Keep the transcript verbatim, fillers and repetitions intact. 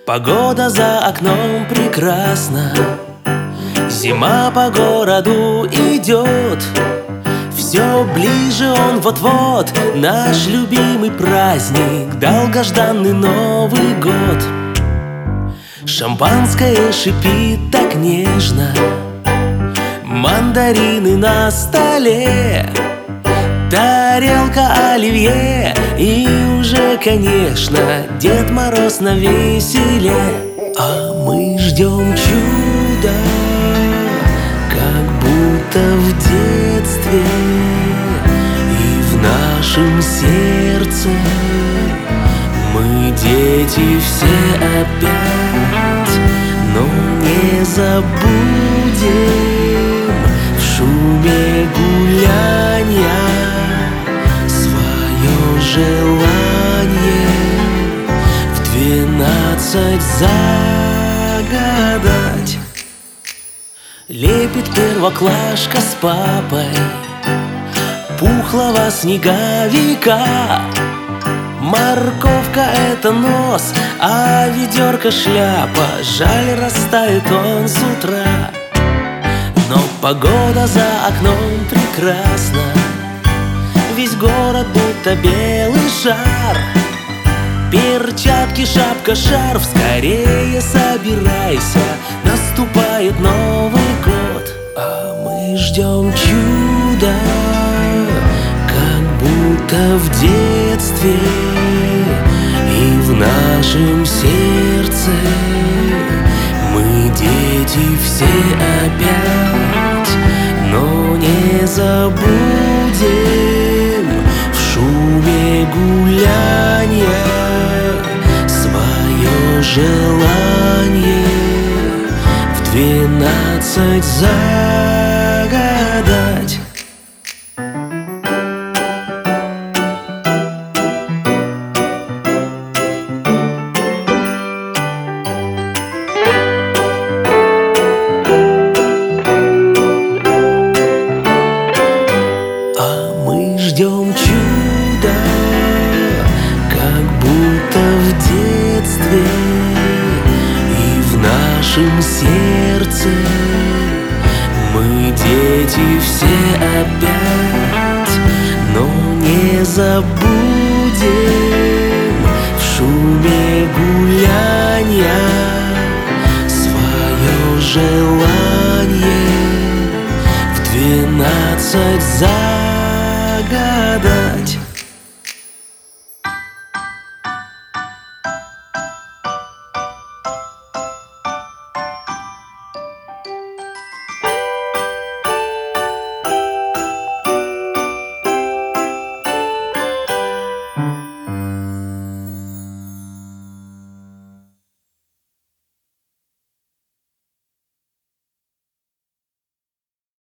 Погода за окном прекрасна, зима по городу идет. Все ближе он вот-вот, наш любимый праздник, долгожданный Новый год. Шампанское шипит так нежно, мандарины на столе, тарелка оливье и уже, конечно, Дед Мороз навеселе. А мы ждем чуда, как будто в детстве, и в нашем сердце мы дети все опять, но не забудем в шуме гулянья свое желание в двенадцать загадать. Лепит первоклашка с папой пухлого снеговика. Морковка — это нос, а ведерко — шляпа. Жаль, растает он с утра. Но погода за окном прекрасна, весь город будто белый шар. Перчатки, шапка, шарф, скорее собирайся, наступает Новый год. А мы ждем чуда, как будто в детстве, и в нашем сердце мы дети все опять, но не забудем в шуме гулянья свое желание в двенадцать загадать. Ждем чуда, как будто в детстве, и в нашем сердце мы дети все опять, но не забудем в шуме гулянья свое желание в двенадцать загадать.